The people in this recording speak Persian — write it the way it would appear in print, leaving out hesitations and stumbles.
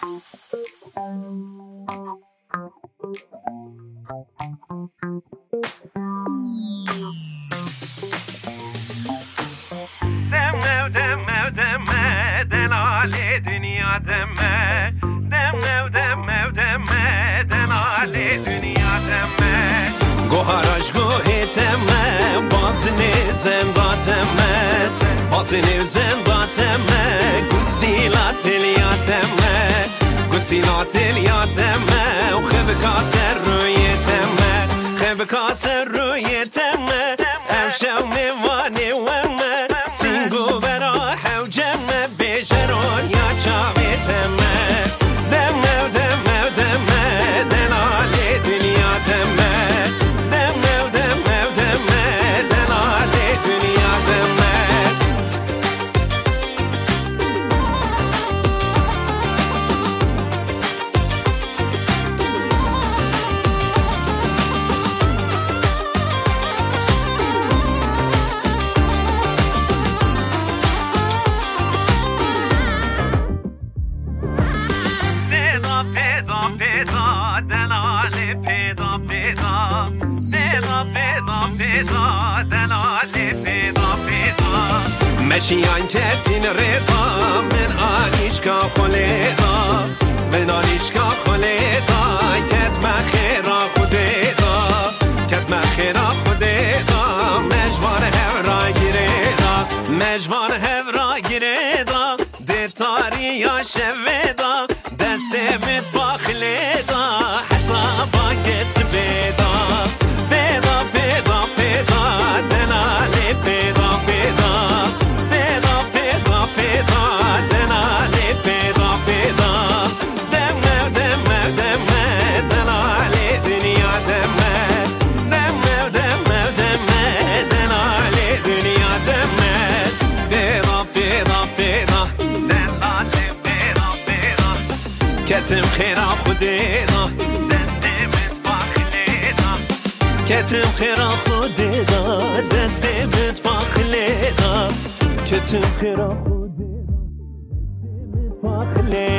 دمه دلال دنیا دمه دلال دنیا دمه گوهرش گوهی دمه بازنی زنداتمه بازنی زنداتمه گسیلات الیاتمه گسیلات الیاتمه و خب کاسر روی تمه خب کاسر روی تمه امشو میوانی ومه سینگو برا حوجمه بیشرون یا چاوی تمه دمه دمه دمه دلالی دنیا دمه دمه دمه دمه دلالی دنیا دمه پیدا دلالی پیدا پیدا دلالی پیدا پیدا مشیان کتین ردا من آنیشکا خلیدا من آنیشکا خلیدا کت مخیرا خودیدا کت مخیرا خودیدا مجوار هورا گیریدا مجوار هورا گیریدا دیتاری یا شویدا دست بید باخلیدا حتی با کس بیدا پیدا پیدا پیدا دلالی پیدا پیدا پیدا پیدا پیدا دلالی پیدا پیدا دمه دمه دمه دلالی دنیا دمه دمه دمه دمه دلالی دنیا دمه پیدا پیدا پیدا دلالی پیدا پیدا کتم خیرا خودیدا کتم خیرا خودیدا دست بد باخلیدا کتم خیرا خودیدا دست بد باخلیدا